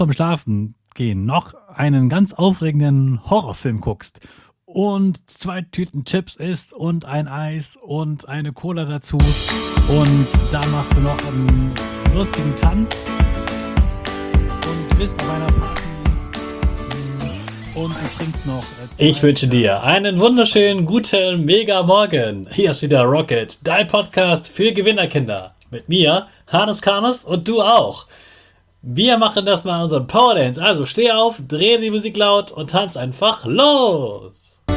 Vom Schlafen gehen noch einen ganz aufregenden Horrorfilm guckst und 2 Tüten Chips isst und ein Eis und eine Cola dazu und da machst du noch einen lustigen Tanz und bist auf einer Party und du trinkst noch. Ich wünsche dir einen wunderschönen guten Mega-Morgen. Hier ist wieder Rocket, dein Podcast für Gewinnerkinder. Mit mir, Hannes Karnes und du auch. Wir machen das mal unseren Powerdance. Also steh auf, dreh die Musik laut und tanz einfach los.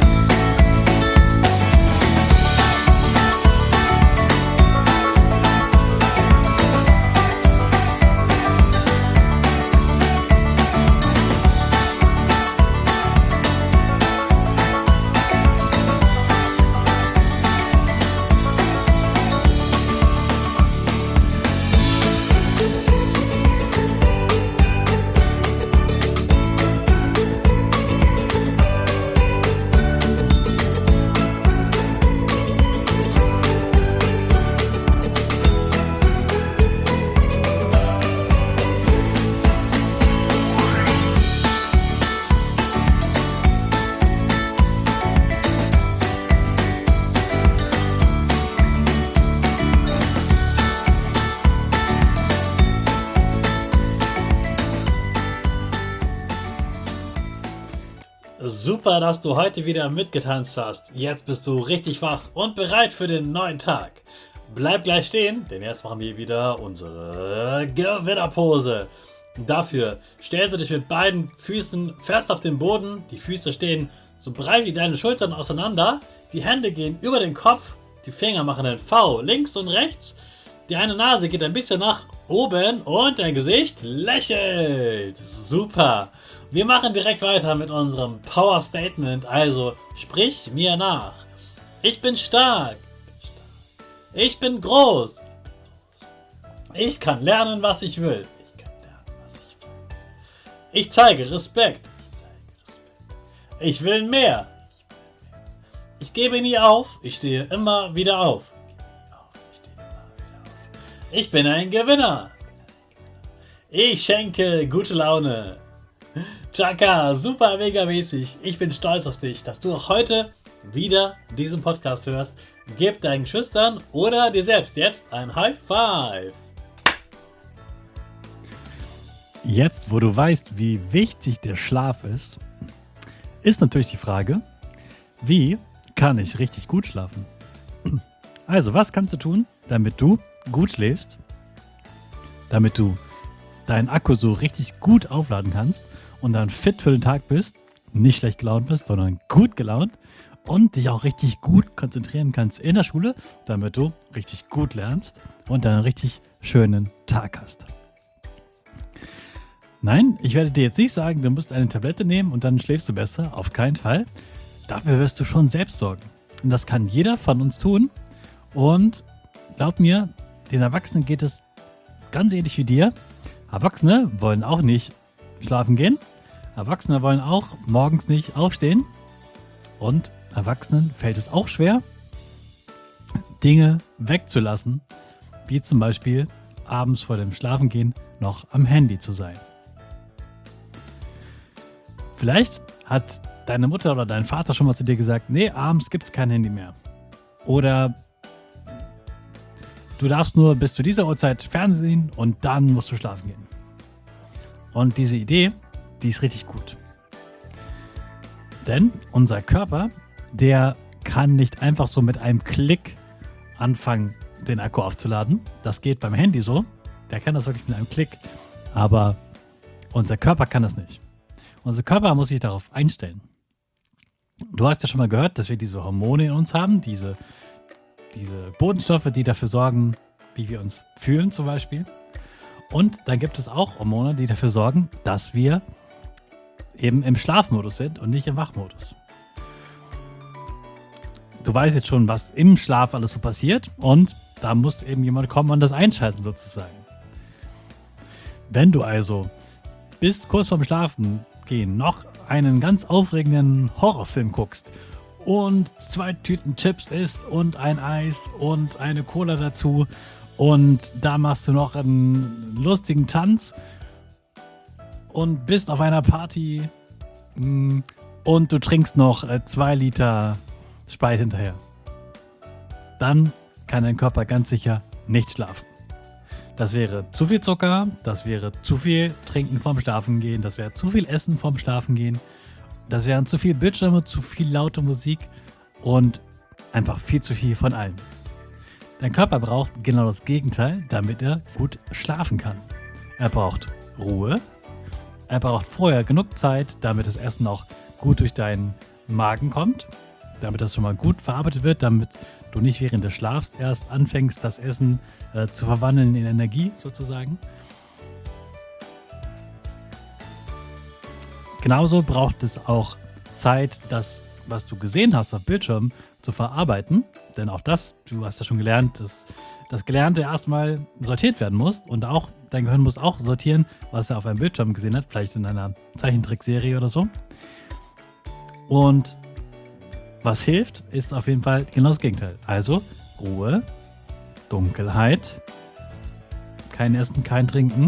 Super, dass du heute wieder mitgetanzt hast. Jetzt bist du richtig wach und bereit für den neuen Tag. Bleib gleich stehen, denn jetzt machen wir wieder unsere Gewinnerpose. Dafür stellst du dich mit beiden Füßen fest auf den Boden. Die Füße stehen so breit wie deine Schultern auseinander. Die Hände gehen über den Kopf. Die Finger machen ein V links und rechts. Die eine Nase geht ein bisschen nach oben und dein Gesicht lächelt. Super. Wir machen direkt weiter mit unserem Power Statement, also sprich mir nach. Ich bin stark. Ich bin groß. Ich kann lernen, was ich will. Ich zeige Respekt. Ich will mehr. Ich gebe nie auf. Ich stehe immer wieder auf. Ich bin ein Gewinner. Ich schenke gute Laune. Chaka, super mega mäßig. Ich bin stolz auf dich, dass du auch heute wieder diesen Podcast hörst. Gib deinen Schüchtern oder dir selbst jetzt ein High Five. Jetzt, wo du weißt, wie wichtig der Schlaf ist natürlich die Frage, wie kann ich richtig gut schlafen? Also, was kannst du tun, damit du gut schläfst? Damit du deinen Akku so richtig gut aufladen kannst und dann fit für den Tag bist, nicht schlecht gelaunt bist, sondern gut gelaunt und dich auch richtig gut konzentrieren kannst in der Schule, damit du richtig gut lernst und einen richtig schönen Tag hast. Nein, ich werde dir jetzt nicht sagen, du musst eine Tablette nehmen und dann schläfst du besser, auf keinen Fall. Dafür wirst du schon selbst sorgen. Und das kann jeder von uns tun und glaub mir, den Erwachsenen geht es ganz ähnlich wie dir. Erwachsene wollen auch nicht schlafen gehen. Erwachsene wollen auch morgens nicht aufstehen. Und Erwachsenen fällt es auch schwer, Dinge wegzulassen, wie zum Beispiel abends vor dem Schlafengehen noch am Handy zu sein. Vielleicht hat deine Mutter oder dein Vater schon mal zu dir gesagt, nee, abends gibt es kein Handy mehr. Oder du darfst nur bis zu dieser Uhrzeit Fernsehen und dann musst du schlafen gehen. Und diese Idee, die ist richtig gut. Denn unser Körper, der kann nicht einfach so mit einem Klick anfangen, den Akku aufzuladen. Das geht beim Handy so. Der kann das wirklich mit einem Klick. Aber unser Körper kann das nicht. Unser Körper muss sich darauf einstellen. Du hast ja schon mal gehört, dass wir diese Hormone in uns haben, diese Botenstoffe, die dafür sorgen, wie wir uns fühlen zum Beispiel. Und dann gibt es auch Hormone, die dafür sorgen, dass wir eben im Schlafmodus sind und nicht im Wachmodus. Du weißt jetzt schon, was im Schlaf alles so passiert und da muss eben jemand kommen und das einschalten sozusagen. Wenn du also bis kurz vorm Schlafen gehen noch einen ganz aufregenden Horrorfilm guckst und 2 Tüten Chips isst und ein Eis und eine Cola dazu und da machst du noch einen lustigen Tanz und bist auf einer Party und du trinkst noch 2 Liter Sprite hinterher. Dann kann dein Körper ganz sicher nicht schlafen. Das wäre zu viel Zucker, das wäre zu viel Trinken vorm Schlafengehen, das wäre zu viel Essen vorm Schlafengehen, das wären zu viel Bildschirme, zu viel laute Musik und einfach viel zu viel von allem. Dein Körper braucht genau das Gegenteil, damit er gut schlafen kann. Er braucht Ruhe, er braucht vorher genug Zeit, damit das Essen auch gut durch deinen Magen kommt, damit das schon mal gut verarbeitet wird, damit du nicht während des Schlafs erst anfängst, das Essen zu verwandeln in Energie sozusagen. Genauso braucht es auch Zeit, das, was du gesehen hast auf Bildschirm, zu verarbeiten. Denn auch das, du hast ja schon gelernt, dass das Gelernte erstmal sortiert werden muss. Und auch dein Gehirn muss auch sortieren, was er auf einem Bildschirm gesehen hat, vielleicht in einer Zeichentrickserie oder so. Und was hilft, ist auf jeden Fall genau das Gegenteil. Also Ruhe, Dunkelheit, kein Essen, kein Trinken,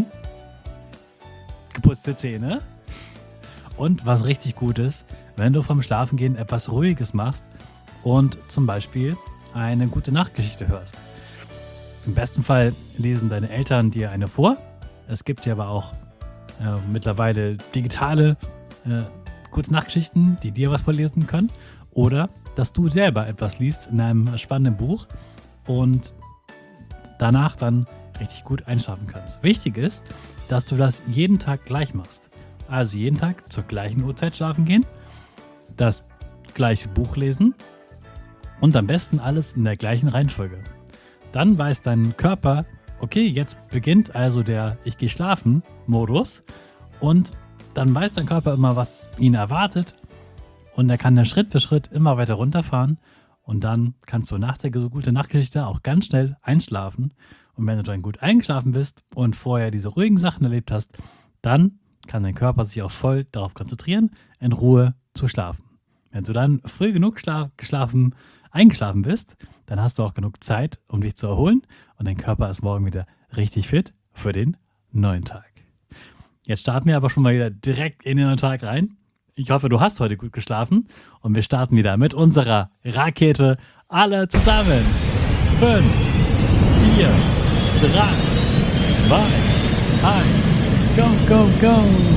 geputzte Zähne und was richtig gut ist, wenn du vom Schlafengehen etwas Ruhiges machst und zum Beispiel eine gute Nachtgeschichte hörst. Im besten Fall lesen deine Eltern dir eine vor. Es gibt ja aber auch mittlerweile digitale gute Nachtgeschichten, die dir was vorlesen können. Oder dass du selber etwas liest in einem spannenden Buch und danach dann richtig gut einschlafen kannst. Wichtig ist, dass du das jeden Tag gleich machst. Also jeden Tag zur gleichen Uhrzeit schlafen gehen, das gleiche Buch lesen und am besten alles in der gleichen Reihenfolge. Dann weiß dein Körper, okay, jetzt beginnt also der Ich-gehe-schlafen-Modus und dann weiß dein Körper immer, was ihn erwartet. Und er kann dann Schritt für Schritt immer weiter runterfahren und dann kannst du nach der gute Nachtgeschichte auch ganz schnell einschlafen. Und wenn du dann gut eingeschlafen bist und vorher diese ruhigen Sachen erlebt hast, dann kann dein Körper sich auch voll darauf konzentrieren, in Ruhe zu schlafen. Wenn du dann früh genug eingeschlafen bist, dann hast du auch genug Zeit, um dich zu erholen und dein Körper ist morgen wieder richtig fit für den neuen Tag. Jetzt starten wir aber schon mal wieder direkt in den neuen Tag rein. Ich hoffe, du hast heute gut geschlafen und wir starten wieder mit unserer Rakete. Alle zusammen. 5, 4, 3, 2, 1. Go, go, go.